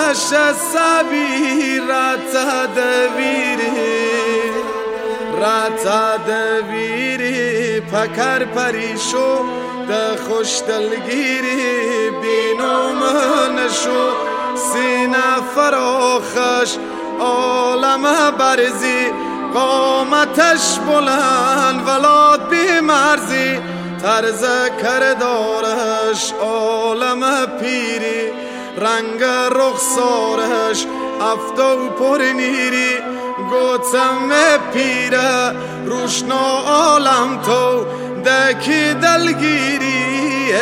نشست بی رتا دویری پکر پریشو ده خوش دلگیری بینوم نشو سینه فراخش عالم برزی قامتش بلند ولاد بی مرزی طرز کردارش عالم پیری رنگ رخسارش افتو پر نیری گوتم پیره روشنا عالم تو دکی دلگیری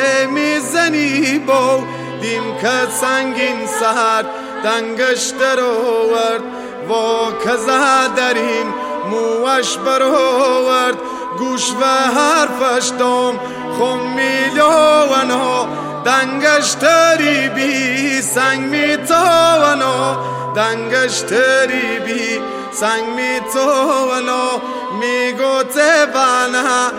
میزنی با دیم که سنگین سهر دنگش در آورد و کزه درین موش برآورد گوش و حرفش دام خم میلیونا دنگش تری بی سنگ میتوانا دنگش تری بی سنگ میتوانا میگوته بنا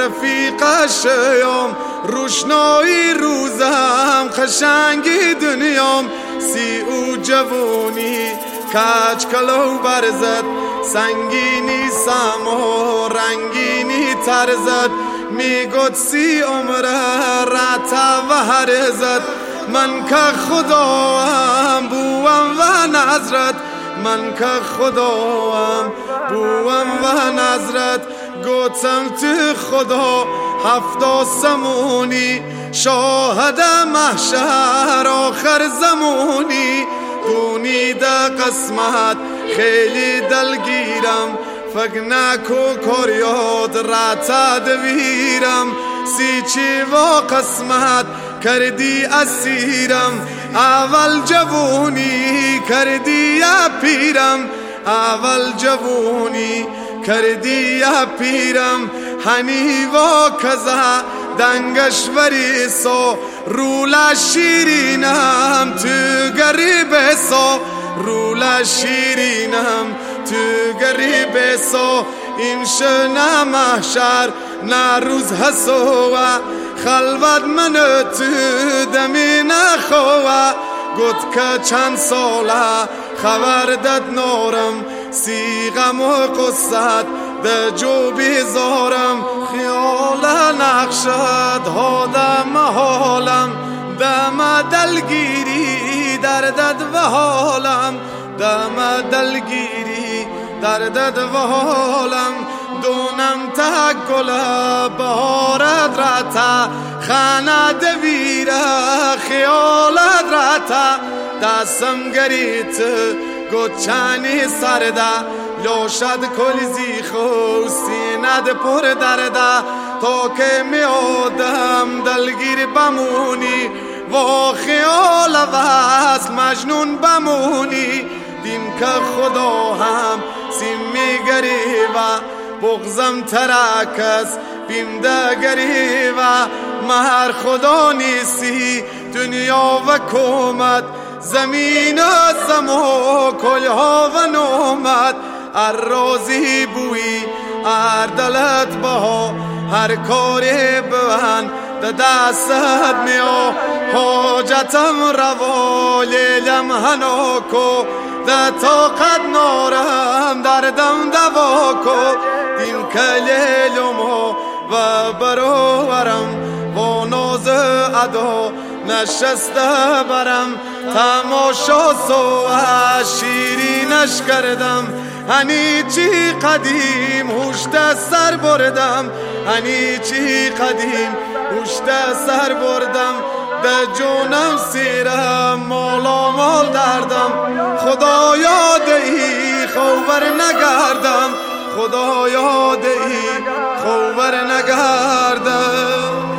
رفیقش یام روشنایی روزم خشنگی دنیام سی او جوونی کچ کلو برزد سنگینی سما رنگینی ترزد میگوت سی عمره رتا و هرزد من که خداوام بوام و نظرت من که خداوام بوام و نظرت گوتم تو خدا هفت آسمونی شاهد محشر آخر زمونی دونی ده قسمت خیلی دلگیرم فکر نکو کاریاد رتا دویرم سی چی و قسمت کردی اسیرم اول جوونی کردی یا پیرم اول جوونی کردی یا پیرم هنی و کزا دنگش وریسو رولا شیرینم تو گریب سو رولا شیرینم تو گریب سو این شنه محشر نه روز حسوه خلوت من تو دمی نخوه گوت که چند ساله خبر داد نارم سی غم و قصت ده جو بیزارم خیال نقشد هادم حالم دم دلگیری دردد و حالم دم دلگیری دردد و حالم دونم تا گل بهارت رتا خانه دویره خیالت رتا دستم گریت گوچانی سرده لوشد کلیزی خو سیند پر درده تا که میادم دلگیر بمونی و خیال وصل مجنون بمونی دیم که خدا هم سیم میگری و بغزم ترکس بیم دگری و مهر خدا نیستی دنیا و کمت زمین و سما کلها و نومت هر رازی بوی هر دلت بها هر کاری بوهن ده دستت میا حاجتم روا لیلم هناکو ده طاقت نارم دردم دواکو دیم که لیلمو و برورم با ناز ادا نشسته برم تماشا سو شیرینش کردم هنی چی قدیم هوشت سر بردم هنی چی قدیم هوشت سر بردم به جونم سیرم مالا مال دردم خدا یادی خوبر نگردم خدا یادی خوبر نگردم